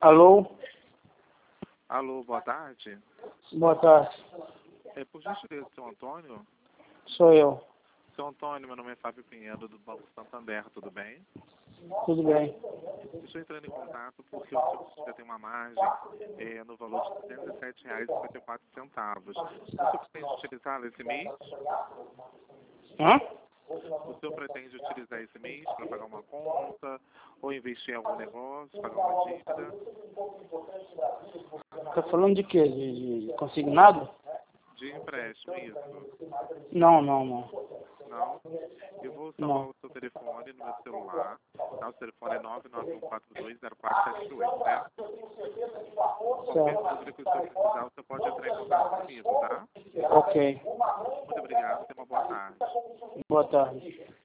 Alô? Alô, boa tarde. Boa tarde. Por gentileza, seu Antônio? Sou eu. Seu Antônio, meu nome é Fábio Pinheiro, do Banco Santander, tudo bem? Tudo bem. Estou entrando em contato porque o senhor tem uma margem no valor de R$ 207,54. O senhor pretende utilizá-la esse mês? Hã? O senhor pretende utilizar esse mês para pagar uma conta ou investir em algum negócio, pagar uma dívida? Tá falando de quê? De consignado? De empréstimo, isso? Não. Não? Eu vou salvar Não. o seu telefone no meu celular. Tá? O telefone é 991420478, certo? Qualquer Certo. dúvida que o senhor precisar, você pode entrar em contato comigo, tá? Ok. Muito obrigado, tenha uma boa tarde. Boa tarde.